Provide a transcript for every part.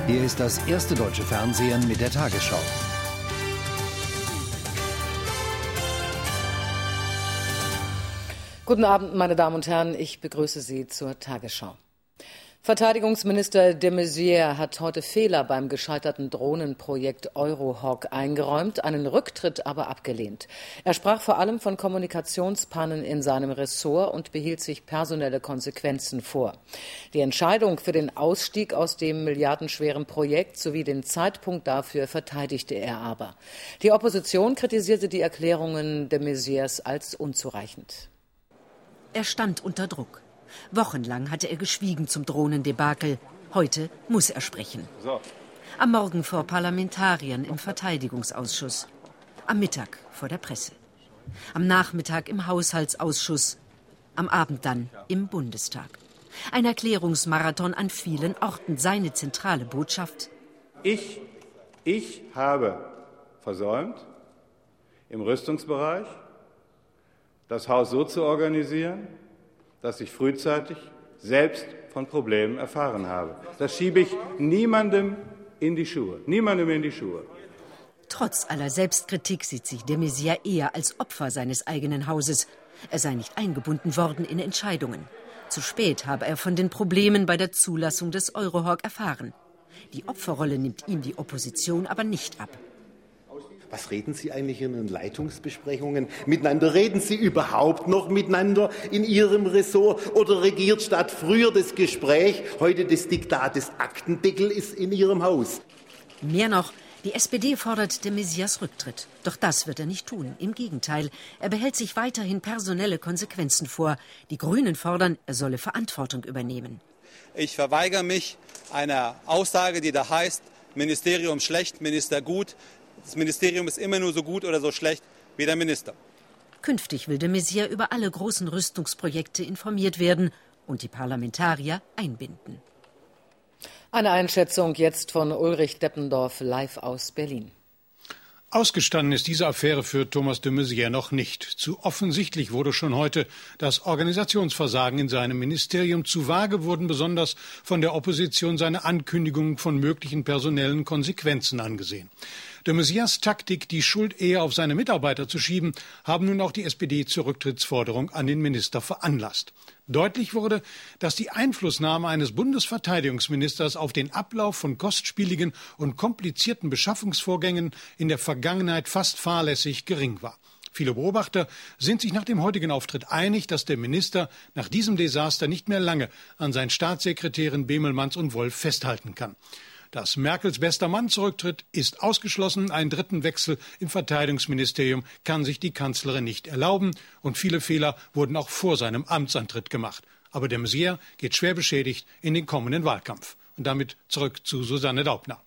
Hier ist das erste deutsche Fernsehen mit der Tagesschau. Guten Abend, meine Damen und Herren. Ich begrüße Sie zur Tagesschau. Verteidigungsminister de Maizière hat heute Fehler beim gescheiterten Drohnenprojekt Eurohawk eingeräumt, einen Rücktritt aber abgelehnt. Er sprach vor allem von Kommunikationspannen in seinem Ressort und behielt sich personelle Konsequenzen vor. Die Entscheidung für den Ausstieg aus dem milliardenschweren Projekt sowie den Zeitpunkt dafür verteidigte er aber. Die Opposition kritisierte die Erklärungen de Maizières als unzureichend. Er stand unter Druck. Wochenlang hatte er geschwiegen zum Drohnendebakel. Heute muss er sprechen. Am Morgen vor Parlamentariern im Verteidigungsausschuss. Am Mittag vor der Presse. Am Nachmittag im Haushaltsausschuss. Am Abend dann im Bundestag. Ein Erklärungsmarathon an vielen Orten. Seine zentrale Botschaft: Ich habe versäumt, im Rüstungsbereich das Haus so zu organisieren, dass ich frühzeitig selbst von Problemen erfahren habe. Das schiebe ich niemandem in die Schuhe. Trotz aller Selbstkritik sieht sich de Maizière eher als Opfer seines eigenen Hauses. Er sei nicht eingebunden worden in Entscheidungen. Zu spät habe er von den Problemen bei der Zulassung des Eurohawk erfahren. Die Opferrolle nimmt ihm die Opposition aber nicht ab. Was reden Sie eigentlich in Ihren Leitungsbesprechungen miteinander? Reden Sie überhaupt noch miteinander in Ihrem Ressort? Oder regiert statt früher das Gespräch heute das Diktat des Aktendeckels in Ihrem Haus? Mehr noch, die SPD fordert de Maizières Rücktritt. Doch das wird er nicht tun. Im Gegenteil, er behält sich weiterhin personelle Konsequenzen vor. Die Grünen fordern, er solle Verantwortung übernehmen. Ich verweigere mich einer Aussage, die da heißt, Ministerium schlecht, Minister gut. Das Ministerium ist immer nur so gut oder so schlecht wie der Minister. Künftig will de Maizière über alle großen Rüstungsprojekte informiert werden und die Parlamentarier einbinden. Eine Einschätzung jetzt von Ulrich Deppendorf live aus Berlin. Ausgestanden ist diese Affäre für Thomas de Maizière noch nicht. Zu offensichtlich wurde schon heute das Organisationsversagen in seinem Ministerium. Zu vage wurden besonders von der Opposition seine Ankündigungen von möglichen personellen Konsequenzen angesehen. De Maizières Taktik, die Schuld eher auf seine Mitarbeiter zu schieben, haben nun auch die SPD zur Rücktrittsforderung an den Minister veranlasst. Deutlich wurde, dass die Einflussnahme eines Bundesverteidigungsministers auf den Ablauf von kostspieligen und komplizierten Beschaffungsvorgängen in der Vergangenheit fast fahrlässig gering war. Viele Beobachter sind sich nach dem heutigen Auftritt einig, dass der Minister nach diesem Desaster nicht mehr lange an seinen Staatssekretären Bemelmans und Wolf festhalten kann. Dass Merkels bester Mann zurücktritt, ist ausgeschlossen. Einen dritten Wechsel im Verteidigungsministerium kann sich die Kanzlerin nicht erlauben. Und viele Fehler wurden auch vor seinem Amtsantritt gemacht. Aber de Maizière geht schwer beschädigt in den kommenden Wahlkampf. Und damit zurück zu Susanne Daubner.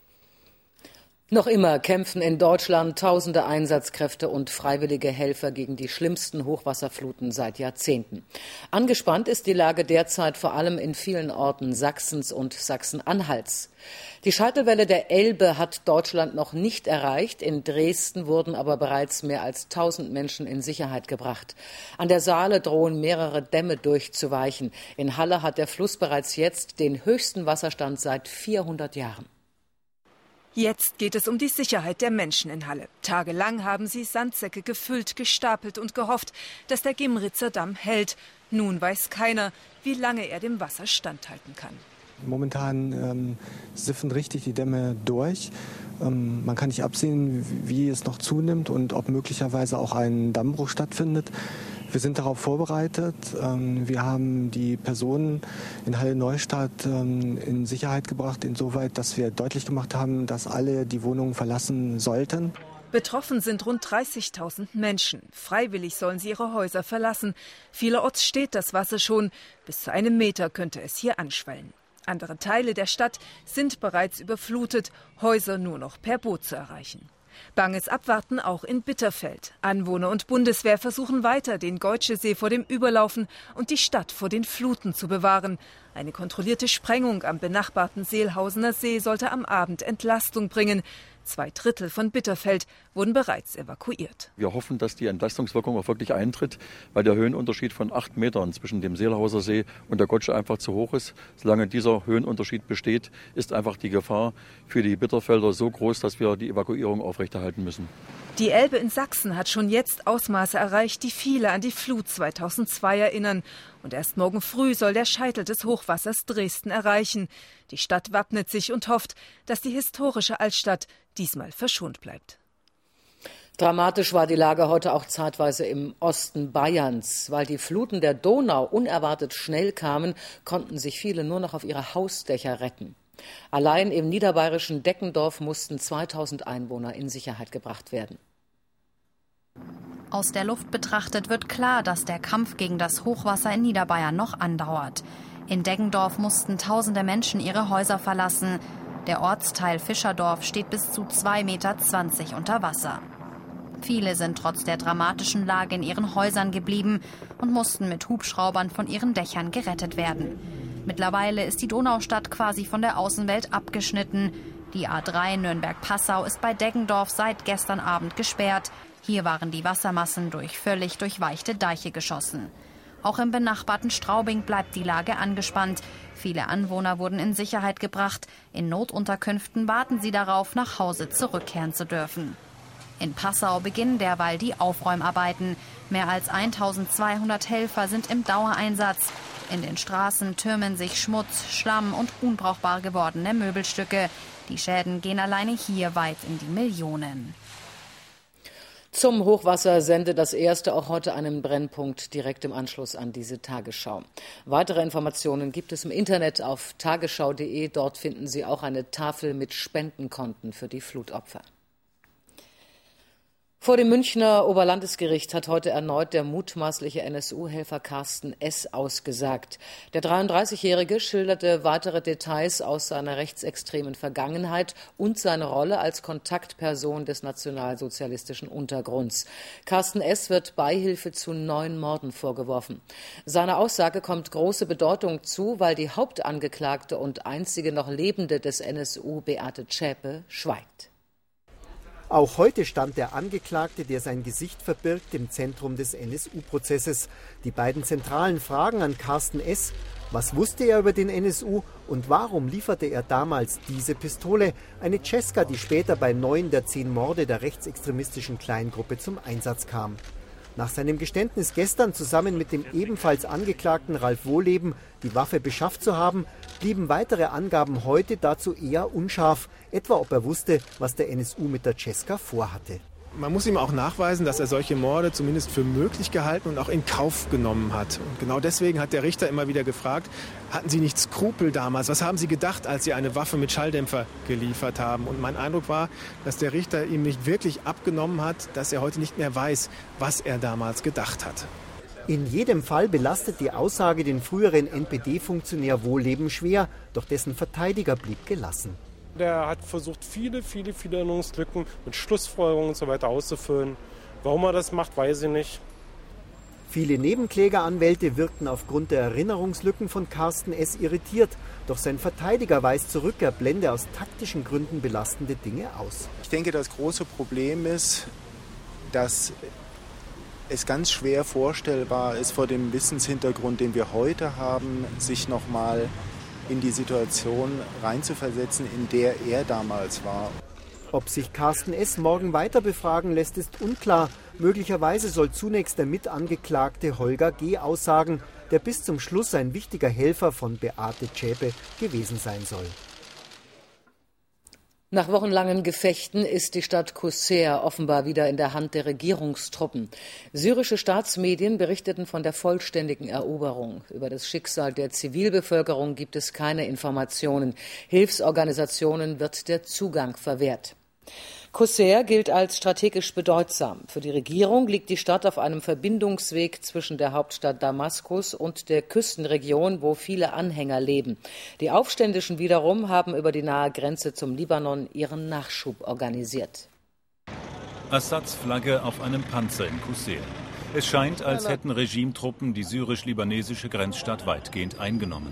Noch immer kämpfen in Deutschland tausende Einsatzkräfte und freiwillige Helfer gegen die schlimmsten Hochwasserfluten seit Jahrzehnten. Angespannt ist die Lage derzeit vor allem in vielen Orten Sachsens und Sachsen-Anhalts. Die Scheitelwelle der Elbe hat Deutschland noch nicht erreicht. In Dresden wurden aber bereits mehr als 1000 Menschen in Sicherheit gebracht. An der Saale drohen mehrere Dämme durchzuweichen. In Halle hat der Fluss bereits jetzt den höchsten Wasserstand seit 400 Jahren. Jetzt geht es um die Sicherheit der Menschen in Halle. Tagelang haben sie Sandsäcke gefüllt, gestapelt und gehofft, dass der Gimritzer Damm hält. Nun weiß keiner, wie lange er dem Wasser standhalten kann. Momentan siffen richtig die Dämme durch. Man kann nicht absehen, wie es noch zunimmt und ob möglicherweise auch ein Dammbruch stattfindet. Wir sind darauf vorbereitet. Wir haben die Personen in Halle-Neustadt in Sicherheit gebracht, insoweit, dass wir deutlich gemacht haben, dass alle die Wohnungen verlassen sollten. Betroffen sind rund 30.000 Menschen. Freiwillig sollen sie ihre Häuser verlassen. Vielerorts steht das Wasser schon. Bis zu 1 Meter könnte es hier anschwellen. Andere Teile der Stadt sind bereits überflutet, Häuser nur noch per Boot zu erreichen. Banges Abwarten auch in Bitterfeld. Anwohner und Bundeswehr versuchen weiter, den Geutzschesee vor dem Überlaufen und die Stadt vor den Fluten zu bewahren. Eine kontrollierte Sprengung am benachbarten Seelhausener See sollte am Abend Entlastung bringen. 2/3 von Bitterfeld wurden bereits evakuiert. Wir hoffen, dass die Entlastungswirkung auch wirklich eintritt, weil der Höhenunterschied von 8 Metern zwischen dem Seelhauser See und der Gotsche einfach zu hoch ist. Solange dieser Höhenunterschied besteht, ist einfach die Gefahr für die Bitterfelder so groß, dass wir die Evakuierung aufrechterhalten müssen. Die Elbe in Sachsen hat schon jetzt Ausmaße erreicht, die viele an die Flut 2002 erinnern. Und erst morgen früh soll der Scheitel des Hochwassers Dresden erreichen. Die Stadt wappnet sich und hofft, dass die historische Altstadt diesmal verschont bleibt. Dramatisch war die Lage heute auch zeitweise im Osten Bayerns. Weil die Fluten der Donau unerwartet schnell kamen, konnten sich viele nur noch auf ihre Hausdächer retten. Allein im niederbayerischen Deckendorf mussten 2000 Einwohner in Sicherheit gebracht werden. Aus der Luft betrachtet wird klar, dass der Kampf gegen das Hochwasser in Niederbayern noch andauert. In Deggendorf mussten tausende Menschen ihre Häuser verlassen. Der Ortsteil Fischerdorf steht bis zu 2,20 Meter unter Wasser. Viele sind trotz der dramatischen Lage in ihren Häusern geblieben und mussten mit Hubschraubern von ihren Dächern gerettet werden. Mittlerweile ist die Donaustadt quasi von der Außenwelt abgeschnitten. Die A3 Nürnberg-Passau ist bei Deggendorf seit gestern Abend gesperrt. Hier waren die Wassermassen durch völlig durchweichte Deiche geschossen. Auch im benachbarten Straubing bleibt die Lage angespannt. Viele Anwohner wurden in Sicherheit gebracht. In Notunterkünften warten sie darauf, nach Hause zurückkehren zu dürfen. In Passau beginnen derweil die Aufräumarbeiten. Mehr als 1200 Helfer sind im Dauereinsatz. In den Straßen türmen sich Schmutz, Schlamm und unbrauchbar gewordene Möbelstücke. Die Schäden gehen alleine hier weit in die Millionen. Zum Hochwasser sendet das Erste auch heute einen Brennpunkt direkt im Anschluss an diese Tagesschau. Weitere Informationen gibt es im Internet auf tagesschau.de. Dort finden Sie auch eine Tafel mit Spendenkonten für die Flutopfer. Vor dem Münchner Oberlandesgericht hat heute erneut der mutmaßliche NSU-Helfer Carsten S. ausgesagt. Der 33-Jährige schilderte weitere Details aus seiner rechtsextremen Vergangenheit und seine Rolle als Kontaktperson des nationalsozialistischen Untergrunds. Carsten S. wird Beihilfe zu 9 Morden vorgeworfen. Seiner Aussage kommt große Bedeutung zu, weil die Hauptangeklagte und einzige noch Lebende des NSU, Beate Zschäpe, schweigt. Auch heute stand der Angeklagte, der sein Gesicht verbirgt, im Zentrum des NSU-Prozesses. Die beiden zentralen Fragen an Carsten S. Was wusste er über den NSU und warum lieferte er damals diese Pistole? Eine Cesca, die später bei 9 der 10 Morde der rechtsextremistischen Kleingruppe zum Einsatz kam. Nach seinem Geständnis gestern zusammen mit dem ebenfalls Angeklagten Ralf Wohleben, die Waffe beschafft zu haben, blieben weitere Angaben heute dazu eher unscharf, etwa ob er wusste, was der NSU mit der Cesca vorhatte. Man muss ihm auch nachweisen, dass er solche Morde zumindest für möglich gehalten und auch in Kauf genommen hat. Und genau deswegen hat der Richter immer wieder gefragt, hatten Sie nicht Skrupel damals? Was haben Sie gedacht, als Sie eine Waffe mit Schalldämpfer geliefert haben? Und mein Eindruck war, dass der Richter ihm nicht wirklich abgenommen hat, dass er heute nicht mehr weiß, was er damals gedacht hat. In jedem Fall belastet die Aussage den früheren NPD-Funktionär Wohleben schwer, doch dessen Verteidiger blieb gelassen. Der hat versucht, viele Erinnerungslücken mit Schlussfolgerungen und so weiter auszufüllen. Warum er das macht, weiß ich nicht. Viele Nebenklägeranwälte wirkten aufgrund der Erinnerungslücken von Carsten S. irritiert. Doch sein Verteidiger weist zurück, er blende aus taktischen Gründen belastende Dinge aus. Ich denke, das große Problem ist, dass es ganz schwer vorstellbar ist, vor dem Wissenshintergrund, den wir heute haben, sich nochmal in die Situation reinzuversetzen, in der er damals war. Ob sich Carsten S. morgen weiter befragen lässt, ist unklar. Möglicherweise soll zunächst der Mitangeklagte Holger G. aussagen, der bis zum Schluss ein wichtiger Helfer von Beate Zschäpe gewesen sein soll. Nach wochenlangen Gefechten ist die Stadt Qusair offenbar wieder in der Hand der Regierungstruppen. Syrische Staatsmedien berichteten von der vollständigen Eroberung. Über das Schicksal der Zivilbevölkerung gibt es keine Informationen. Hilfsorganisationen wird der Zugang verwehrt. Qusair gilt als strategisch bedeutsam. Für die Regierung liegt die Stadt auf einem Verbindungsweg zwischen der Hauptstadt Damaskus und der Küstenregion, wo viele Anhänger leben. Die Aufständischen wiederum haben über die nahe Grenze zum Libanon ihren Nachschub organisiert. Assads Flagge auf einem Panzer in Qusair. Es scheint, als hätten Regimetruppen die syrisch-libanesische Grenzstadt weitgehend eingenommen.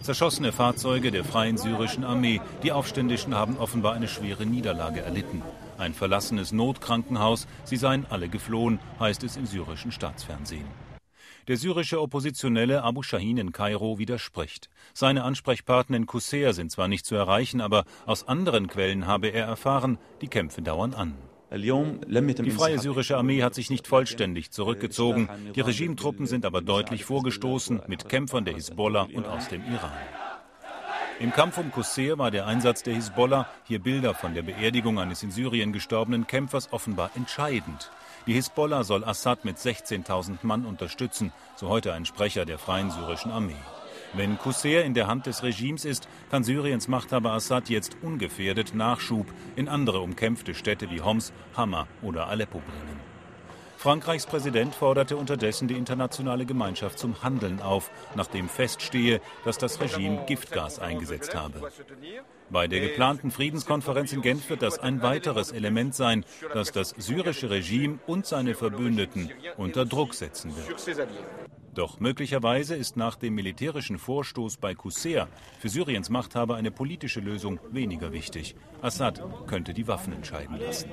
Zerschossene Fahrzeuge der Freien Syrischen Armee. Die Aufständischen haben offenbar eine schwere Niederlage erlitten. Ein verlassenes Notkrankenhaus. Sie seien alle geflohen, heißt es im syrischen Staatsfernsehen. Der syrische Oppositionelle Abu Shahin in Kairo widerspricht. Seine Ansprechpartner in Qusair sind zwar nicht zu erreichen, aber aus anderen Quellen habe er erfahren, die Kämpfe dauern an. Die Freie Syrische Armee hat sich nicht vollständig zurückgezogen. Die Regimetruppen sind aber deutlich vorgestoßen mit Kämpfern der Hisbollah und aus dem Iran. Im Kampf um Qusair war der Einsatz der Hisbollah, hier Bilder von der Beerdigung eines in Syrien gestorbenen Kämpfers, offenbar entscheidend. Die Hisbollah soll Assad mit 16.000 Mann unterstützen, so heute ein Sprecher der Freien Syrischen Armee. Wenn Qusair in der Hand des Regimes ist, kann Syriens Machthaber Assad jetzt ungefährdet Nachschub in andere umkämpfte Städte wie Homs, Hama oder Aleppo bringen. Frankreichs Präsident forderte unterdessen die internationale Gemeinschaft zum Handeln auf, nachdem feststehe, dass das Regime Giftgas eingesetzt habe. Bei der geplanten Friedenskonferenz in Genf wird das ein weiteres Element sein, das das syrische Regime und seine Verbündeten unter Druck setzen wird. Doch möglicherweise ist nach dem militärischen Vorstoß bei Qusair für Syriens Machthaber eine politische Lösung weniger wichtig. Assad könnte die Waffen entscheiden lassen.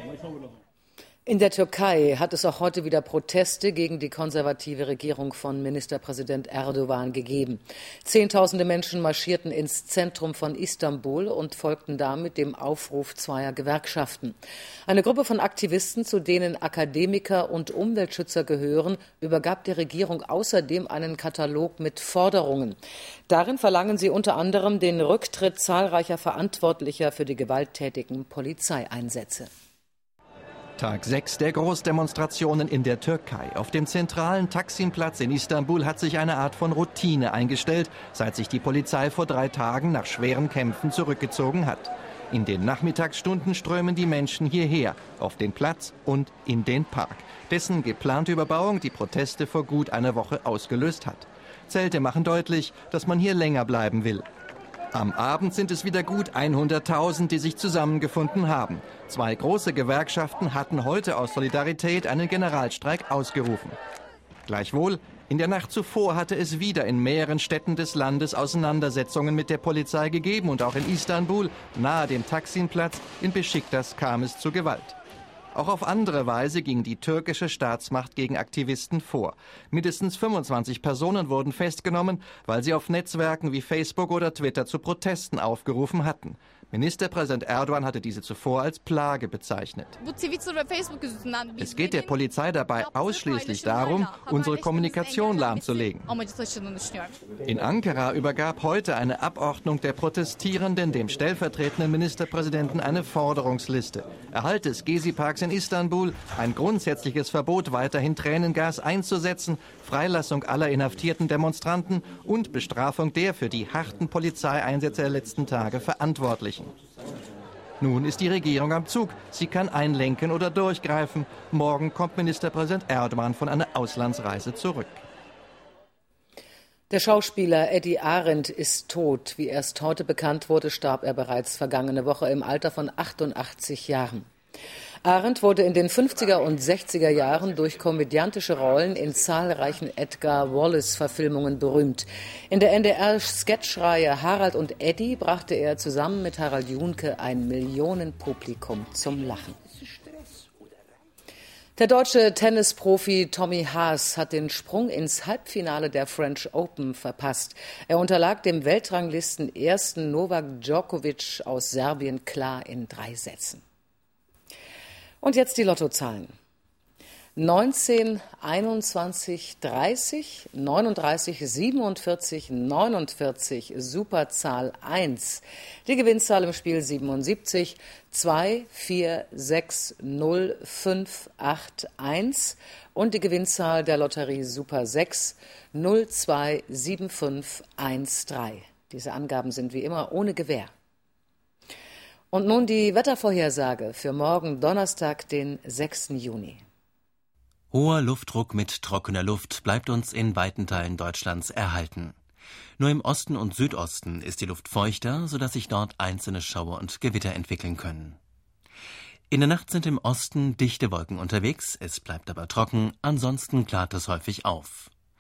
In der Türkei hat es auch heute wieder Proteste gegen die konservative Regierung von Ministerpräsident Erdogan gegeben. Zehntausende Menschen marschierten ins Zentrum von Istanbul und folgten damit dem Aufruf zweier Gewerkschaften. Eine Gruppe von Aktivisten, zu denen Akademiker und Umweltschützer gehören, übergab der Regierung außerdem einen Katalog mit Forderungen. Darin verlangen sie unter anderem den Rücktritt zahlreicher Verantwortlicher für die gewalttätigen Polizeieinsätze. Tag 6 der Großdemonstrationen in der Türkei. Auf dem zentralen Taksim-Platz in Istanbul hat sich eine Art von Routine eingestellt, seit sich die Polizei vor 3 Tagen nach schweren Kämpfen zurückgezogen hat. In den Nachmittagsstunden strömen die Menschen hierher, auf den Platz und in den Park, dessen geplante Überbauung die Proteste vor gut einer Woche ausgelöst hat. Zelte machen deutlich, dass man hier länger bleiben will. Am Abend sind es wieder gut 100.000, die sich zusammengefunden haben. 2 große Gewerkschaften hatten heute aus Solidarität einen Generalstreik ausgerufen. Gleichwohl, in der Nacht zuvor hatte es wieder in mehreren Städten des Landes Auseinandersetzungen mit der Polizei gegeben und auch in Istanbul, nahe dem Taksim-Platz, in Beşiktaş kam es zu Gewalt. Auch auf andere Weise ging die türkische Staatsmacht gegen Aktivisten vor. Mindestens 25 Personen wurden festgenommen, weil sie auf Netzwerken wie Facebook oder Twitter zu Protesten aufgerufen hatten. Ministerpräsident Erdogan hatte diese zuvor als Plage bezeichnet. Es geht der Polizei dabei ausschließlich darum, unsere Kommunikation lahmzulegen. In Ankara übergab heute eine Abordnung der Protestierenden dem stellvertretenden Ministerpräsidenten eine Forderungsliste. Erhalt des Gezi-Parks in Istanbul, ein grundsätzliches Verbot, weiterhin Tränengas einzusetzen, Freilassung aller inhaftierten Demonstranten und Bestrafung der für die harten Polizeieinsätze der letzten Tage Verantwortlichen. Nun ist die Regierung am Zug. Sie kann einlenken oder durchgreifen. Morgen kommt Ministerpräsident Erdogan von einer Auslandsreise zurück. Der Schauspieler Eddie Arendt ist tot. Wie erst heute bekannt wurde, starb er bereits vergangene Woche im Alter von 88 Jahren. Arendt wurde in den 50er und 60er Jahren durch komödiantische Rollen in zahlreichen Edgar Wallace-Verfilmungen berühmt. In der NDR-Sketchreihe Harald und Eddie brachte er zusammen mit Harald Junke ein Millionenpublikum zum Lachen. Der deutsche Tennisprofi Tommy Haas hat den Sprung ins Halbfinale der French Open verpasst. Er unterlag dem Weltranglisten-Ersten Novak Djokovic aus Serbien klar in 3 Sätzen. Und jetzt die Lottozahlen. 19, 21, 30, 39, 47, 49, Superzahl 1. Die Gewinnzahl im Spiel 77, 2, 4, 6, 0, 5, 8, 1 und die Gewinnzahl der Lotterie Super 6, 0, 2, 7, 5, 1, 3. Diese Angaben sind wie immer ohne Gewähr. Und nun die Wettervorhersage für morgen Donnerstag, den 6. Juni. Hoher Luftdruck mit trockener Luft bleibt uns in weiten Teilen Deutschlands erhalten. Nur im Osten und Südosten ist die Luft feuchter, sodass sich dort einzelne Schauer und Gewitter entwickeln können. In der Nacht sind im Osten dichte Wolken unterwegs, es bleibt aber trocken, ansonsten klart es häufig auf.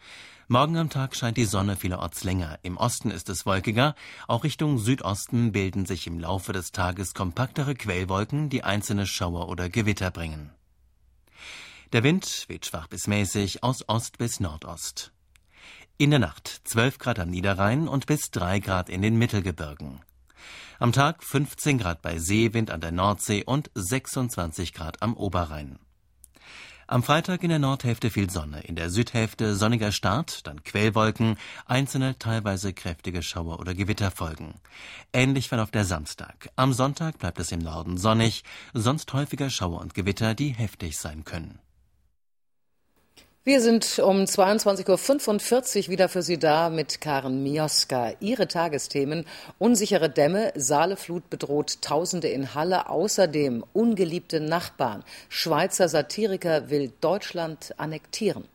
Morgen am Tag scheint die Sonne vielerorts länger. Im Osten ist es wolkiger. Auch Richtung Südosten bilden sich im Laufe des Tages kompaktere Quellwolken, die einzelne Schauer oder Gewitter bringen. Der Wind weht schwach bis mäßig aus Ost bis Nordost. In der Nacht 12 Grad am Niederrhein und bis 3 Grad in den Mittelgebirgen. Am Tag 15 Grad bei Seewind an der Nordsee und 26 Grad am Oberrhein. Am Freitag in der Nordhälfte viel Sonne, in der Südhälfte sonniger Start, dann Quellwolken, einzelne teilweise kräftige Schauer oder Gewitter folgen. Ähnlich verläuft der Samstag. Am Sonntag bleibt es im Norden sonnig, sonst häufiger Schauer und Gewitter, die heftig sein können. Wir sind um 22.45 Uhr wieder für Sie da mit Karen Mioska. Ihre Tagesthemen: unsichere Dämme, Saaleflut bedroht Tausende in Halle, außerdem ungeliebte Nachbarn. Schweizer Satiriker will Deutschland annektieren.